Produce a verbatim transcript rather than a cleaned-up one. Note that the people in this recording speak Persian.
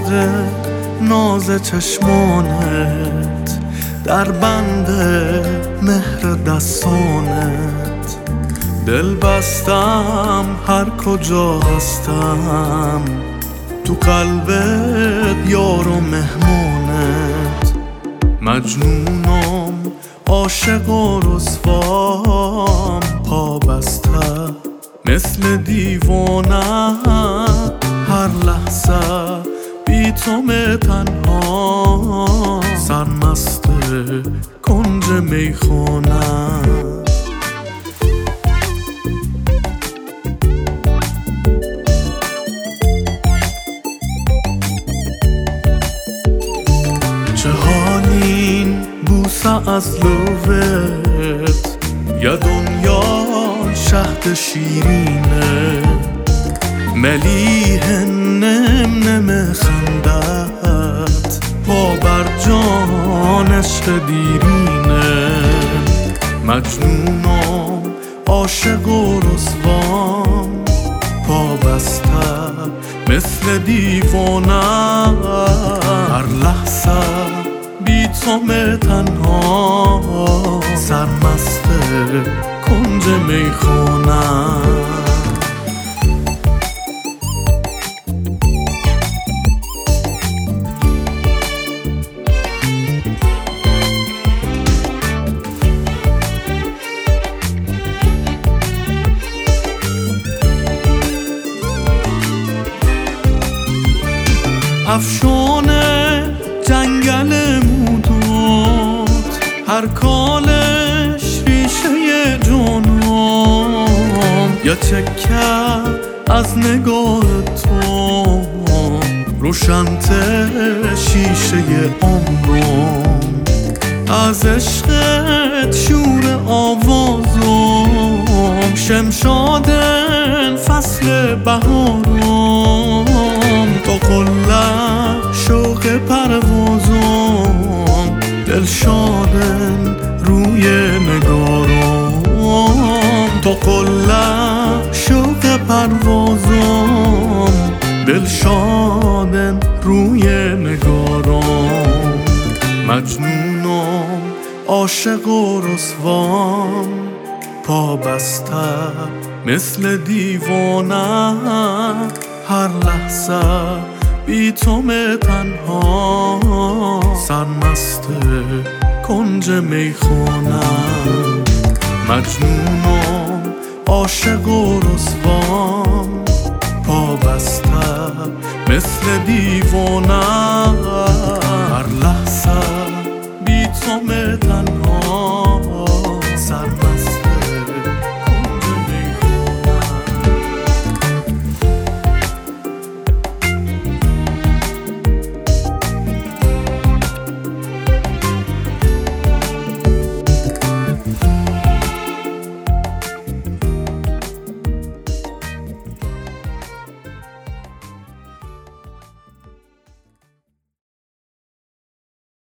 شده ناز چشمانت، در بند مهر دستانت. دل بستم هر کجا هستم، تو قلبت یار و مهمانت. مجنونم عاشق و رسوام، پا بسته مثل دیوانه، هر لحظه بی تو می تنها، سرمست کنج میخانه. چه حالین بوسه از لوت، یا دنیا شهد شیرینه. ملیح نم نم خندت، پا بر جانش دیرینه. مجنونم عاشق و رسوام، پا بسته مثل دیوانه، هر لحظه بی تو می تنها، سرمست کنج میخانه. افشانه جنگل مودود، هر کالش ریشه جانم. یا چکه از نگاه تو روشن‌تر شیشه عمرم. از عشقت شور آوازم، شمشادن فصل بهارم. تا قله شوق پروازم، دلشادن روی نگارم. تا قله شوق پروازم، دلشادن روی نگارم. مجنونم عاشق و رسوام، پا بسته مثل دیوانه، هر لحظه بی تو می تنها، سرمست کنج میخانه. مجنونم عاشق و رسوام، پا بسته مثل دیوانه، هر لحظه بی تو می تنها، سرمست